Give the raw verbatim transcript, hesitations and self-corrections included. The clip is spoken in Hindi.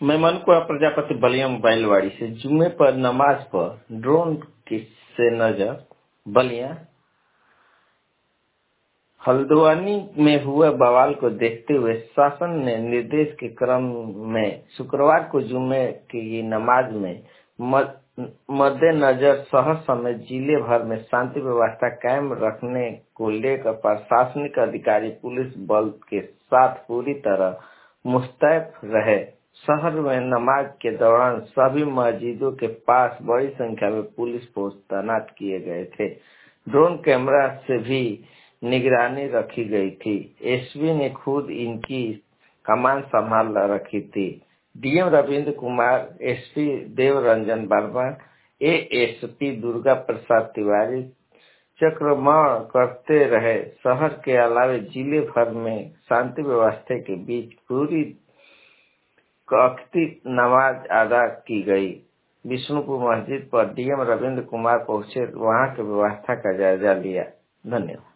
मैं मनुकुआ प्रजापति बलिया मोबाइलवाड़ी से जुम्मे पर नमाज पर ड्रोन की से नजर बलिया हल्द्वानी में हुए बवाल को देखते हुए शासन ने निर्देश के क्रम में शुक्रवार को जुम्मे की नमाज में मद्देनजर शहर समेत जिले भर में शांति व्यवस्था कायम रखने को लेकर प्रशासनिक अधिकारी पुलिस बल के साथ पूरी तरह मुस्तैद रहे। शहर में नमाज के दौरान सभी मस्जिदों के पास बड़ी संख्या में पुलिस फोर्स तैनात किए गए थे। ड्रोन कैमरा से भी निगरानी रखी गई थी। एसपी ने खुद इनकी कमान संभाल रखी थी। DM Ravindra Kumar, SP Dev Ranjan Verma, ASP Durga Prasad Tiwari चक्रमण करते रहे। शहर के अलावा जिले भर में शांति व्यवस्था के बीच पूरी वक्ती नमाज अदा की गई। विष्णुपुर मस्जिद पर डीएम रविंद्र कुमार पहुंचे, वहां की व्यवस्था का जायजा लिया। धन्यवाद।